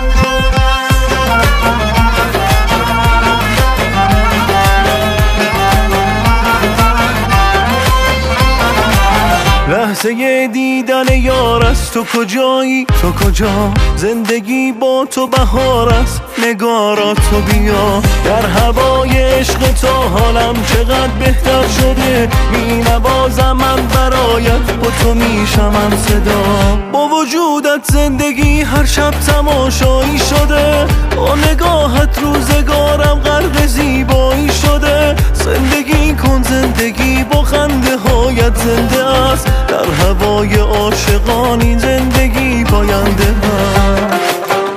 لحظه دیدن یار است، تو کجایی؟ تو کجا؟ زندگی با تو بهار است، نگارا تو بیا. در هوای عشق تو حالم چقدر بهتر شده، می نوازم من برایت، با تو میشمم صدا. با وجودت زندگی هر شب تماشایی شده، با نگاهت روزگارم غرق زیبایی شده. زندگی کن زندگی با خنده هایت زنده است، در هوای عاشقانی زندگی پاینده است.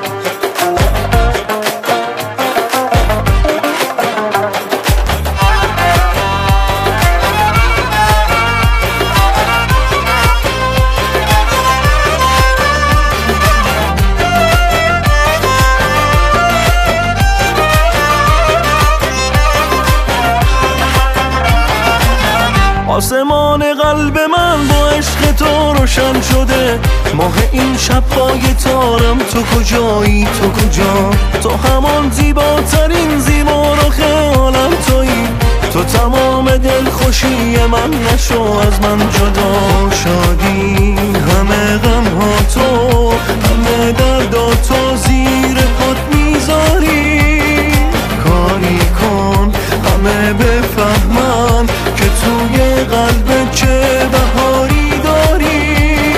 آسمان قلب من با عشق تو روشن شده، ماه این شب پای تارم. تو کجایی؟ تو کجا؟ تو همان زیباترین زیبا رو خیالم تویی. تو تمام دلخوشی من، نشو از من جدا. شادی همه غم ها تو، همه دردا تو زیر خود میذاری. کاری کن همه بفهمن که توی قلب چه بهاری داری.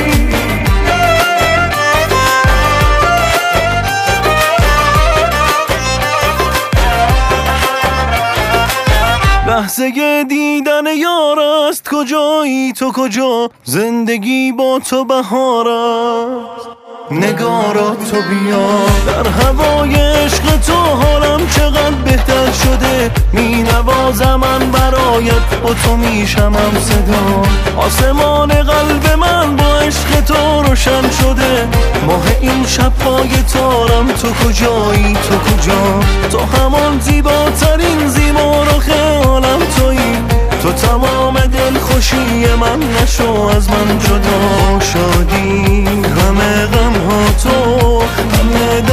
لحظه دیدن یار است، کجایی؟ تو کجا؟ زندگی با تو بهار است، نگارا تو بیا. در هوای عشق تو حالم چقدر بهتر شده، می نوازم من برایت، با تو میشمم صدا. آسمان قلب من با عشق تو روشن شده، ماه این شب پای تارم. تو کجایی؟ تو کجا؟ تو همان زیباترین زیبا رو خیالم تویی. تو تمام دلخوشی من، نشو از من جدا. شادی همه غم ها تو، همه